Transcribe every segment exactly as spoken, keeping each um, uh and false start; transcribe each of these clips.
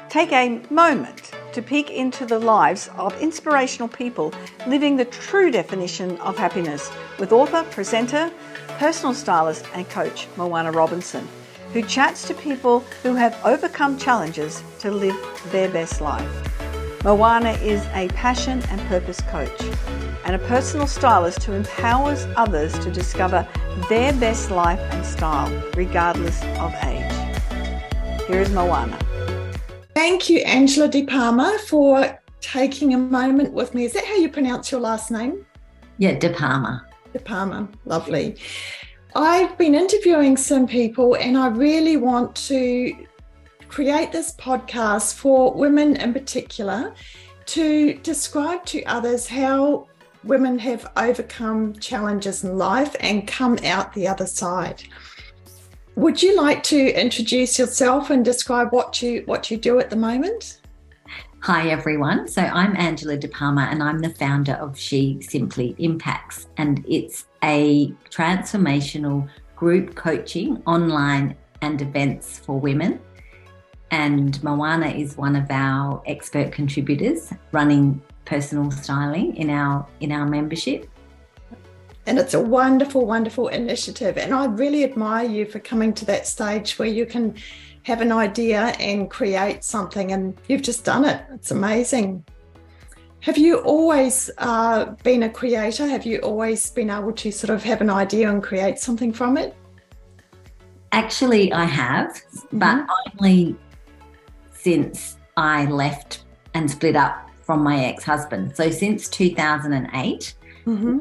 Take a moment to peek into the lives of inspirational people living the true definition of happiness with author, presenter, personal stylist and coach Moana Robinson, who chats to people who have overcome challenges to live their best life. Moana is a passion and purpose coach and a personal stylist who empowers others to discover their best life and style, regardless of age. Here is Moana. Thank you, Angela De Palma, for taking a moment with me. Is that how you pronounce your last name? Yeah, De Palma. De Palma, lovely. I've been interviewing some people and I really want to create this podcast for women in particular to describe to others how women have overcome challenges in life and come out the other side. Would you like to introduce yourself and describe what you what you do at the moment? Hi everyone. So I'm Angela De Palma and I'm the founder of She Simply Impacts, and it's a transformational group coaching online and events for women. And Moana is one of our expert contributors running personal styling in our in our membership. And it's a wonderful, wonderful initiative. And I really admire you for coming to that stage where you can have an idea and create something, and you've just done it. It's amazing. Have you always uh, been a creator? Have you always been able to sort of have an idea and create something from it? Actually, I have, mm-hmm. but only since I left and split up from my ex-husband. So since two thousand eight, mm-hmm.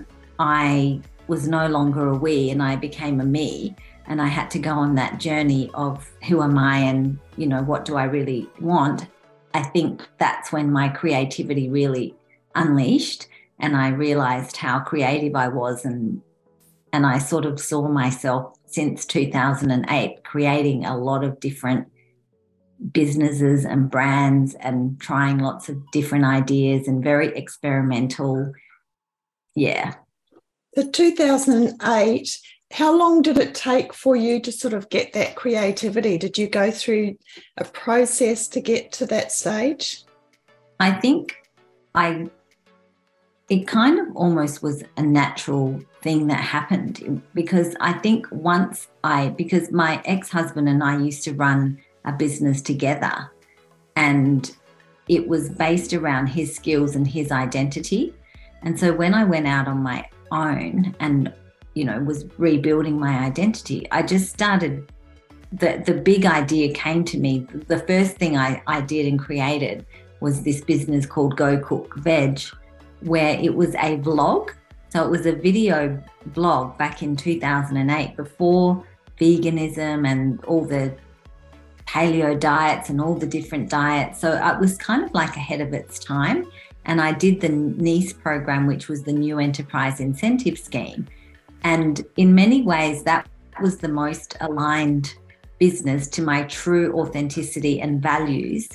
I was no longer a we and I became a me, and I had to go on that journey of who am I and, you know, what do I really want? I think that's when my creativity really unleashed and I realized how creative I was, and and I sort of saw myself since two thousand eight creating a lot of different businesses and brands and trying lots of different ideas and very experimental. Yeah. The two thousand eight, how long did it take for you to sort of get that creativity? Did you go through a process to get to that stage? I think I, it kind of almost was a natural thing that happened, because I think once I, because my ex-husband and I used to run a business together, and it was based around his skills and his identity. And so when I went out on my own and, you know, was rebuilding my identity, I just started, the, the big idea came to me. The first thing I, I did and created was this business called Go Cook Veg, where it was a vlog. So it was a video blog back in two thousand eight, before veganism and all the paleo diets and all the different diets. So it was kind of like ahead of its time. And I did the NEIS program, which was the New Enterprise Incentive Scheme. And in many ways, that was the most aligned business to my true authenticity and values.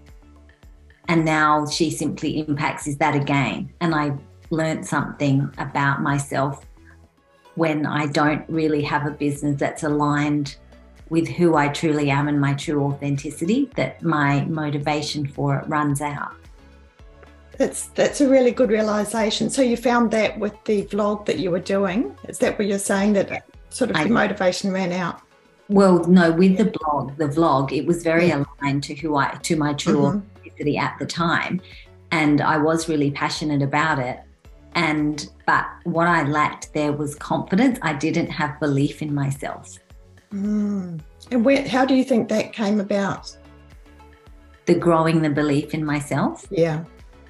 And now She Simply Impacts is that again. And I learned something about myself when I don't really have a business that's aligned with who I truly am and my true authenticity, that my motivation for it runs out. That's that's a really good realization. So you found that with the vlog that you were doing. Is that what you're saying, that sort of I, your motivation ran out? Well, no, with the blog, the vlog, it was very yeah. aligned to who I, to my true mm-hmm. authenticity at the time, and I was really passionate about it. And but what I lacked there was confidence. I didn't have belief in myself. Mm. And where? How do you think that came about? The growing the belief in myself. Yeah.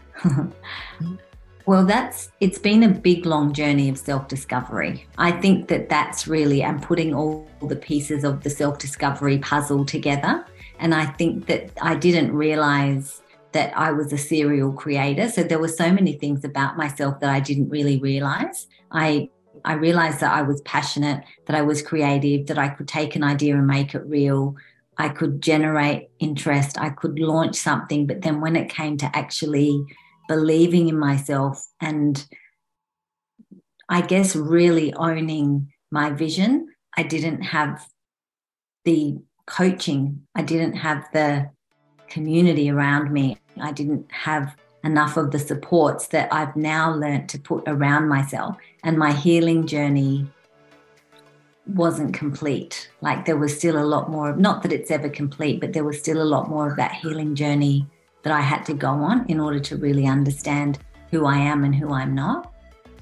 Well, that's, it's been a big, long journey of self-discovery. I think that that's really, I'm putting all the pieces of the self-discovery puzzle together. And I think that I didn't realize that I was a serial creator. So there were so many things about myself that I didn't really realize. I I realized that I was passionate, that I was creative, that I could take an idea and make it real. I could generate interest. I could launch something. But then when it came to actually believing in myself and I guess really owning my vision, I didn't have the coaching. I didn't have the community around me. I didn't have enough of the supports that I've now learnt to put around myself. And my healing journey wasn't complete. Like there was still a lot more, not that it's ever complete, but there was still a lot more of that healing journey that I had to go on in order to really understand who I am and who I'm not.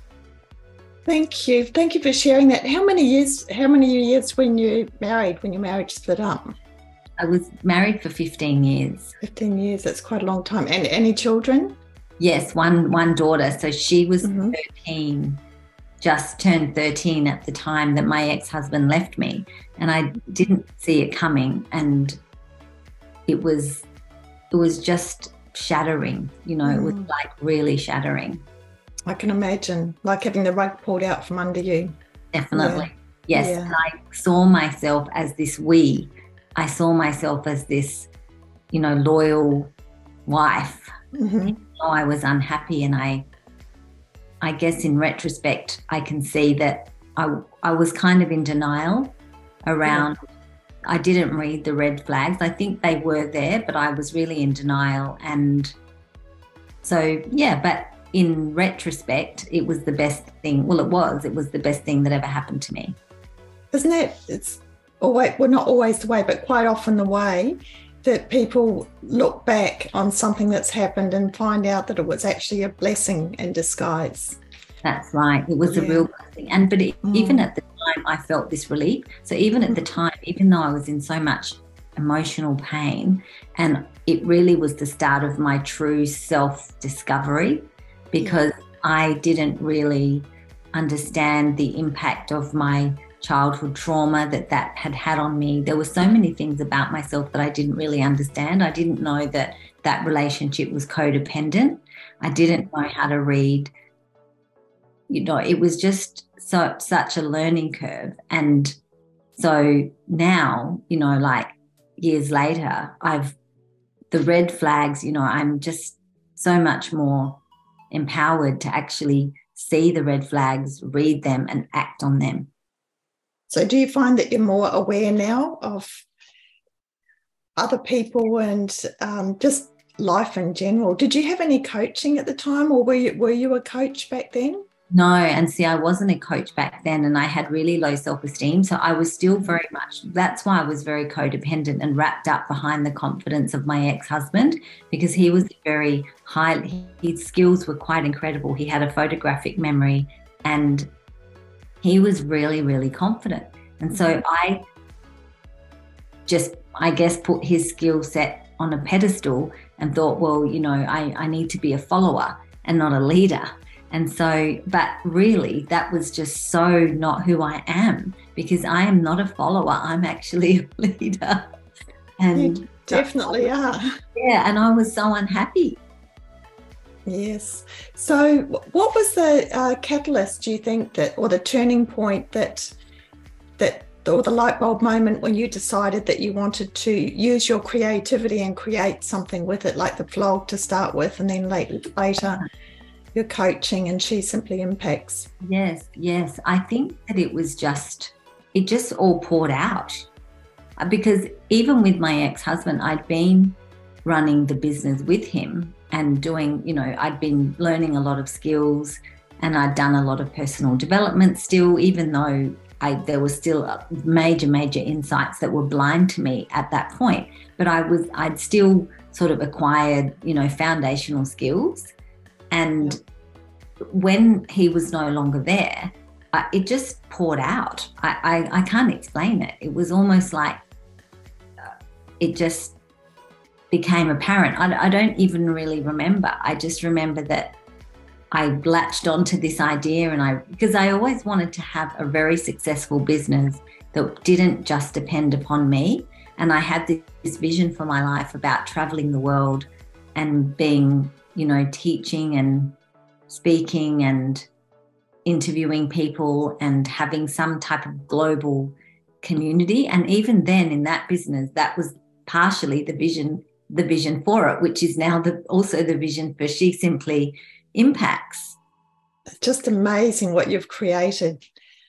Thank you. Thank you for sharing that. How many years, how many years when you married, when your marriage split up? I was married for fifteen years. fifteen years, that's quite a long time. And any children? Yes, one one daughter. So she was Mm-hmm. thirteen, just turned thirteen at the time that my ex-husband left me. And I didn't see it coming. And it was it was just shattering, you know, Mm. it was like really shattering. I can imagine, like having the rug pulled out from under you. Definitely. Yes. Yeah. And I saw myself as this we. I saw myself as this, you know, loyal wife. Mm-hmm. Oh, I was unhappy, and I I guess in retrospect I can see that I I was kind of in denial around yeah. I didn't read the red flags. I think they were there, but I was really in denial. And so yeah, but in retrospect it was the best thing. Well, it was it was the best thing that ever happened to me. Isn't it? It's always, well, not always the way, but quite often the way that people look back on something that's happened and find out that it was actually a blessing in disguise. That's right. It was Yeah. a real blessing. And but it, Mm. even at the time, I felt this relief. So even at the time, even though I was in so much emotional pain, and it really was the start of my true self-discovery, because I didn't really understand the impact of my childhood trauma that that had had on me. There were so many things about myself that I didn't really understand. I didn't know that that relationship was codependent. I didn't know how to read. You know, it was just so such a learning curve. And so now, you know, like years later, I've the red flags, you know, I'm just so much more empowered to actually see the red flags, read them, and act on them. So do you find that you're more aware now of other people and um, just life in general? Did you have any coaching at the time, or were you, were you a coach back then? No, and see, I wasn't a coach back then, and I had really low self-esteem. So I was still very much, that's why I was very codependent and wrapped up behind the confidence of my ex-husband, because he was very high, his skills were quite incredible. He had a photographic memory, and he was really, really confident. And so I just, I guess, put his skill set on a pedestal and thought, well, you know, I, I need to be a follower and not a leader. And so, but really that was just so not who I am, because I am not a follower. I'm actually a leader. And You definitely are. yeah, and I was so unhappy. Yes. So what was the uh, catalyst, do you think, that, or the turning point that, that, or the light bulb moment when you decided that you wanted to use your creativity and create something with it, like the vlog to start with, and then later, later your coaching and She Simply Impacts? Yes, yes. I think that it was just, it just all poured out. Because even with my ex-husband, I'd been running the business with him and doing, you know, I'd been learning a lot of skills, and I'd done a lot of personal development still, even though I, there was still major, major insights that were blind to me at that point. But I was, I'd still sort of acquired, you know, foundational skills. And when he was no longer there, I, it just poured out. I, I, I can't explain it. It was almost like uh, it just became apparent. I, I don't even really remember. I just remember that I latched onto this idea, and I, because I always wanted to have a very successful business that didn't just depend upon me. And I had this, this vision for my life about traveling the world and being, you know, teaching and speaking and interviewing people and having some type of global community. And even then in that business, that was partially the vision, the vision for it, which is now the, also the vision for She Simply Impacts. It's just amazing what you've created.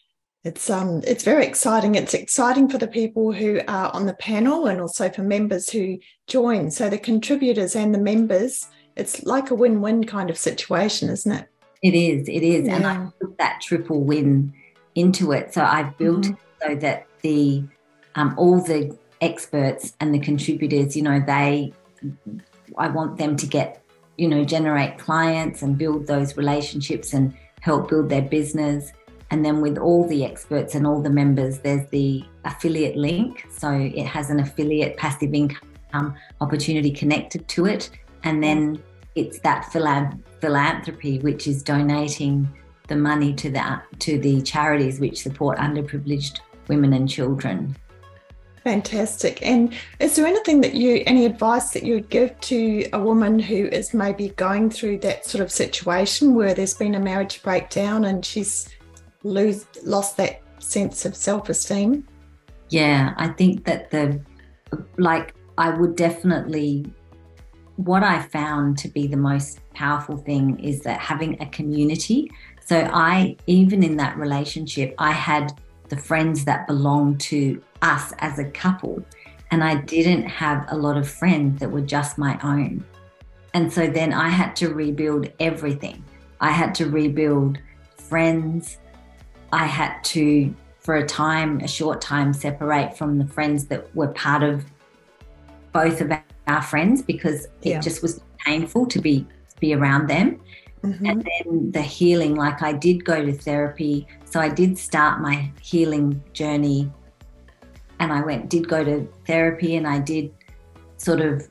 It's um it's very exciting. It's exciting for the people who are on the panel and also for members who join. So the contributors and the members, it's like a win-win kind of situation, isn't it? It is, it is. Yeah. And I put that triple win into it. So I've built Mhm. it so that the um, all the experts and the contributors, you know, they, I want them to get, you know, generate clients and build those relationships and help build their business. And then with all the experts and all the members, there's the affiliate link. So it has an affiliate passive income opportunity connected to it. And then it's that philan- philanthropy, which is donating the money to the, to the charities which support underprivileged women and children. Fantastic. And is there anything that you, any advice that you would give to a woman who is maybe going through that sort of situation where there's been a marriage breakdown and she's lose, lost that sense of self-esteem? Yeah, I think that the, like, I would definitely, what I found to be the most powerful thing is that having a community. So I, even in that relationship, I had the friends that belonged to us as a couple, and I didn't have a lot of friends that were just my own. And so then I had to rebuild everything. I had to rebuild friends. I had to, for a time, a short time, separate from the friends that were part of both of our friends, because Yeah. it just was painful to be to be around them. Mm-hmm. And then the healing, like I did go to therapy. So I did start my healing journey, and I went, did go to therapy, and I did sort of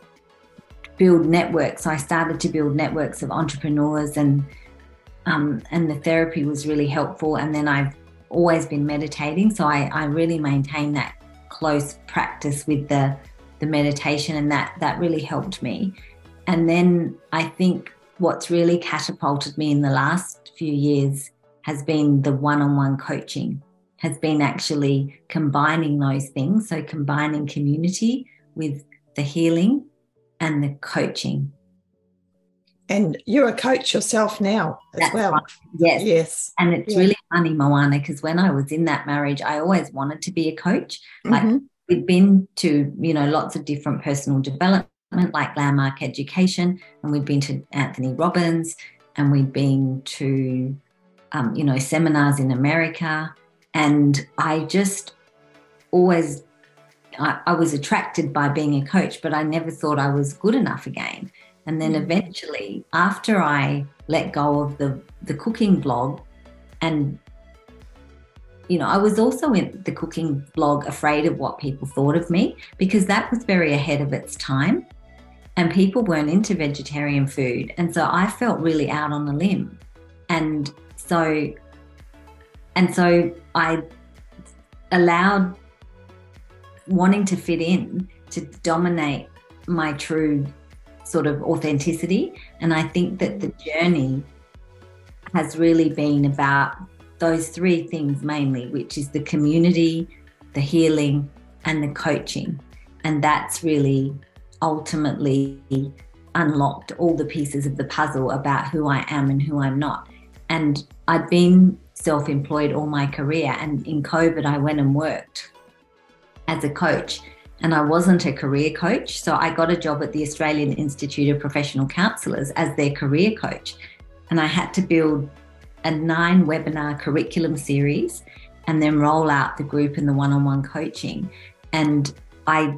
build networks. So I started to build networks of entrepreneurs, and um, and the therapy was really helpful. And then I've always been meditating. So I, I really maintain that close practice with the, the meditation, and that, that really helped me. And then I think what's really catapulted me in the last few years has been the one-on-one coaching, has been actually combining those things. So combining community with the healing and the coaching. And you're a coach yourself now as That's well. right. Yes. Yes. And it's Yeah. really funny, Moana, because when I was in that marriage, I always wanted to be a coach. Like Mm-hmm. we'd been to, you know, lots of different personal development, like Landmark Education, and we'd been to Anthony Robbins, and we'd been to, um, you know, seminars in America. And I just always, I, I was attracted by being a coach, but I never thought I was good enough again. And then eventually, after I let go of the, the cooking blog, and, you know, I was also in the cooking blog afraid of what people thought of me, because that was very ahead of its time and people weren't into vegetarian food. And so I felt really out on a limb. And so, and so I allowed wanting to fit in to dominate my true sort of authenticity. And I think that the journey has really been about those three things mainly, which is the community, the healing, and the coaching. And that's really ultimately unlocked all the pieces of the puzzle about who I am and who I'm not. And I'd been self-employed all my career, and in COVID I went and worked as a coach. And I wasn't a career coach. So I got a job at the Australian Institute of Professional Counsellors as their career coach. And I had to build a nine webinar curriculum series and then roll out the group and the one-on-one coaching. And I,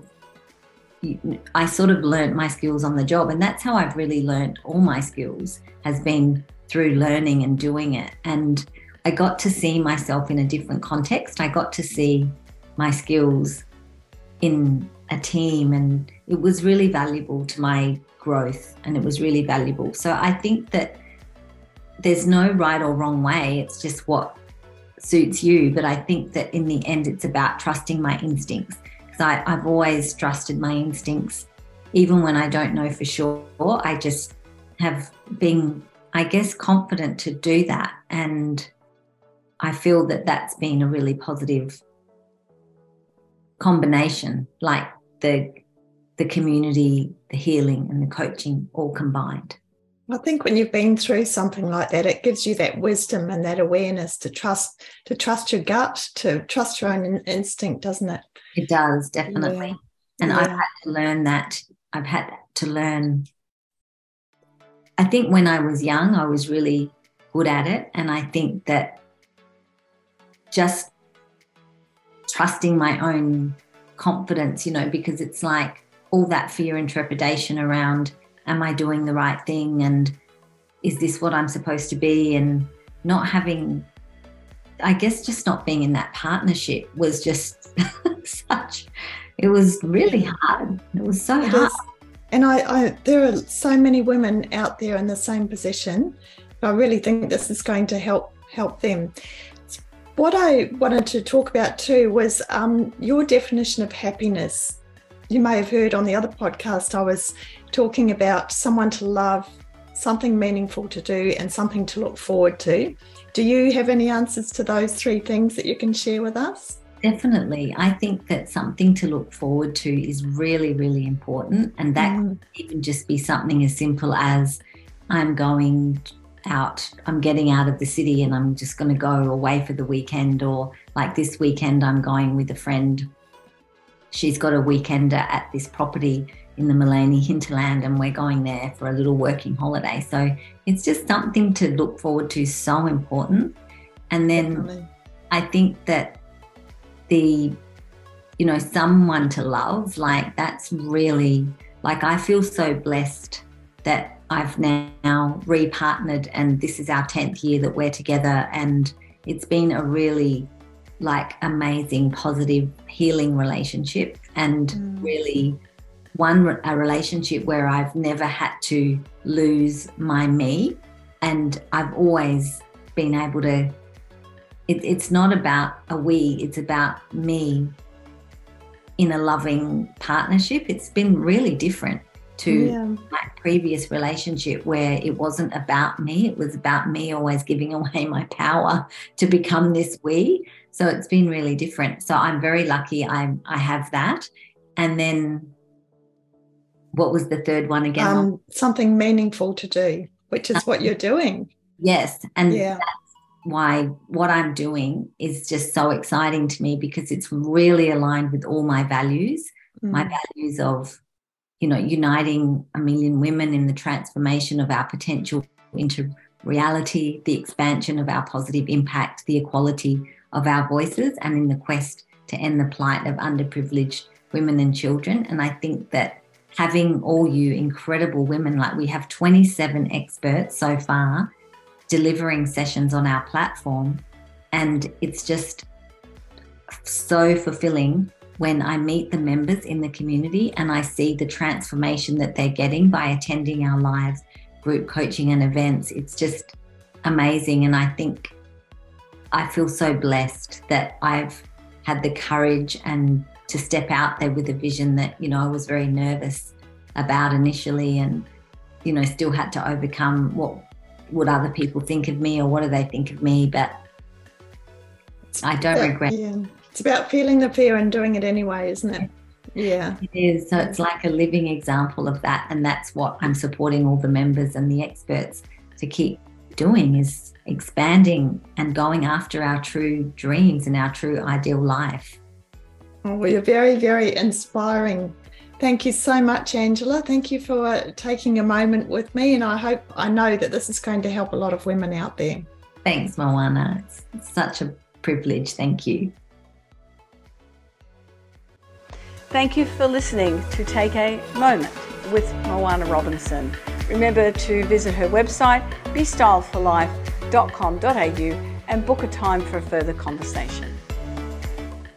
I sort of learned my skills on the job. And that's how I've really learned all my skills, has been through learning and doing it. And I got to see myself in a different context. I got to see my skills in a team, and it was really valuable to my growth, and it was really valuable. So I think that there's no right or wrong way, it's just what suits you. But I think that in the end it's about trusting my instincts, because I've always trusted my instincts even when I don't know for sure. I just have been, I guess, confident to do that, and I feel that that's been a really positive combination, like the the community, the healing, and the coaching all combined. I think when you've been through something like that, it gives you that wisdom and that awareness to trust, to trust your gut, to trust your own instinct, doesn't it? It does, definitely. Yeah. And Yeah. I've had to learn that. I've had to learn. I think when I was young, I was really good at it. And I think that just trusting my own confidence, you know, because it's like all that fear and trepidation around, am I doing the right thing? And is this what I'm supposed to be? And not having, I guess just not being in that partnership was just such, it was really hard. It was so It hard. is. And I, I, there are so many women out there in the same position. I really think this is going to help help them. What I wanted to talk about too was um, your definition of happiness. You may have heard on the other podcast I was talking about someone to love, something meaningful to do, and something to look forward to. Do you have any answers to those three things that you can share with us? Definitely. I think that something to look forward to is really, really important. And that Mm. could even just be something as simple as I'm going out, I'm getting out of the city and I'm just going to go away for the weekend, or like this weekend I'm going with a friend. She's got a weekender at this property in the Mullaney hinterland and we're going there for a little working holiday. So it's just something to look forward to, so important. And then Definitely. I think that the, you know, someone to love, like that's really, like I feel so blessed that I've now repartnered and this is our tenth year that we're together, and it's been a really like amazing, positive, healing relationship, and Mm. really one, a relationship where I've never had to lose my me, and I've always been able to, it, it's not about a we, it's about me in a loving partnership. It's been really different to Yeah. my previous relationship where it wasn't about me. It was about me always giving away my power to become this we. So it's been really different. So I'm very lucky I I have that. And then what was the third one again? Um, something meaningful to do, which is what you're doing. Yes. And Yeah. that's why what I'm doing is just so exciting to me, because it's really aligned with all my values, Mm. my values of, you know, uniting a million women in the transformation of our potential into reality, the expansion of our positive impact, the equality of our voices, and in the quest to end the plight of underprivileged women and children. And I think that having all you incredible women, like we have twenty-seven experts so far delivering sessions on our platform, and it's just so fulfilling when I meet the members in the community and I see the transformation that they're getting by attending our live group coaching and events. It's just amazing. And I think I feel so blessed that I've had the courage and to step out there with a vision that, you know, I was very nervous about initially, and, you know, still had to overcome what would other people think of me, or what do they think of me? But I don't Yeah, regret. yeah. It's about feeling the fear and doing it anyway, isn't it? Yeah. It is. So it's like a living example of that. And that's what I'm supporting all the members and the experts to keep doing, is expanding and going after our true dreams and our true ideal life. Well, you're very, very inspiring. Thank you so much, Angela. Thank you for taking a moment with me. And I hope, I know that this is going to help a lot of women out there. Thanks, Moana. It's, it's such a privilege. Thank you. Thank you for listening to Take a Moment with Moana Robinson. Remember to visit her website, be styled for life dot com dot a u, and book a time for a further conversation.